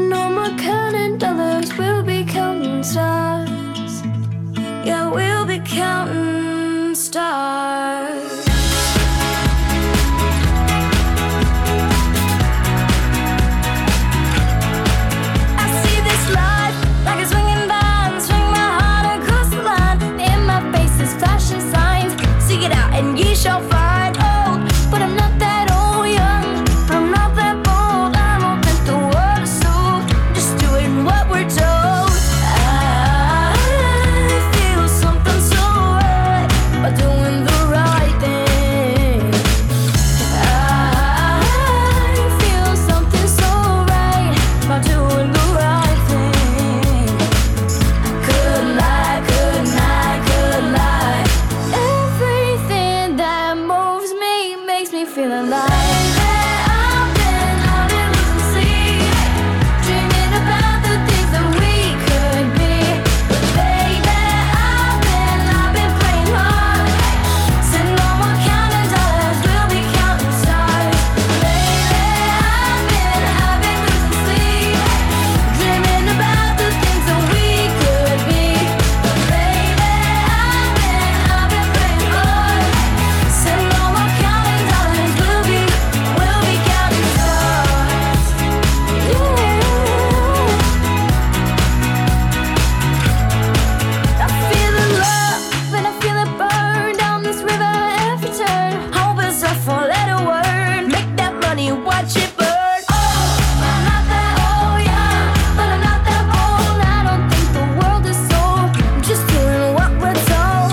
no more counting dollars, we'll be counting stars. Yeah, we'll be counting stars. I see this life like a swinging vine, swing my heart across the line. In my face is flashing signs, seek it out and ye shall find. Old, but I'm not that old, young, but I'm not that bold. I don't think the world is sold, just doing what we're told. I feel something so right by doing the right thing. I feel something so right by doing the right thing. Could lie, could lie, could lie. Everything that moves me makes me feel alive. I've been losing sleep, dreaming about the things that we could be. But baby, I've been praying hard. Said no more counting dollars, we'll be counting stars. Baby, I've been losing sleep, dreaming about the things that we could be. But baby, I've been praying hard. Said no more counting dollars, we'll be counting stars. Yeah. I feel the love and I feel it burn down this river every turn. Hope it's a four-letter word. Make that money, watch it burn. Oh, I'm not that old, yeah, but I'm not that bold. I don't think the world is sold, I'm just doing what we're told.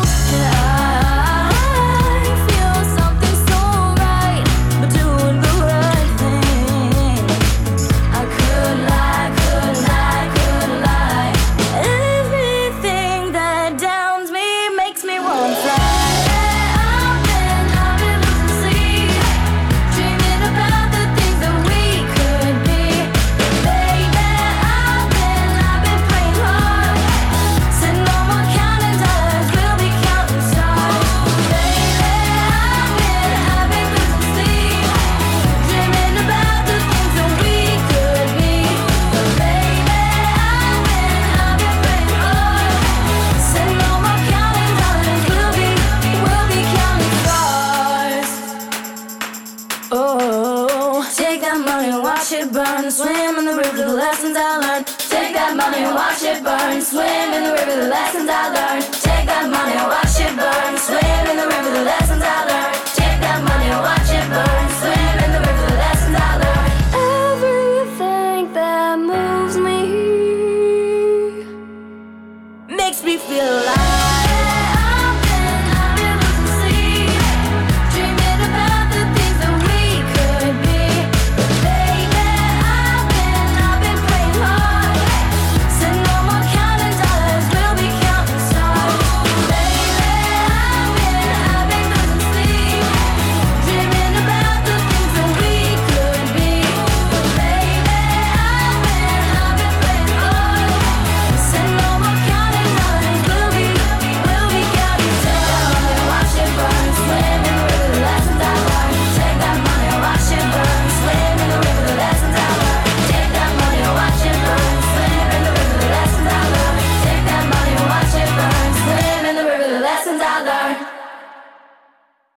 I feel something so right, but doing the right thing. I could lie, could lie, could lie. Everything that downs me makes me wanna fly. I've been losing sleep, dreaming about the things that we could be. Baby, I've been praying hard. Said no more counting dollars, we'll be counting stars. Baby, I've been losing sleep, dreaming about the things that we could be. Baby, I've been praying hard. Said no more counting dollars, we'll be counting stars. Oh, take that money and watch it burn. Swim in the river, the lessons I learned. Take that money and watch it burn. Swim in the river, the lessons I learned. Take that money and watch it burn. Swim in the river, the lessons I learned. Take that money and watch it burn. Swim in the river, the lessons I learned. Everything that moves me makes me feel alive. I've been losing sleep, dreaming about the things that we could be. But baby, I've been praying hard. Said no more counting dollars, we'll be counting stars. Baby, I've been losing sleep, dreaming about the things that we could be. But baby, I've been praying hard. Said no more counting dollars, we'll be counting stars. Watch it burn, swim in the river, the lessons I learned. Take that money and watch it burn, swim in the river, the lessons I learned. Take that money and watch it burn, swim in the river, the lessons I learned. Take that money and watch it burn, swim in the river, the lessons I learned.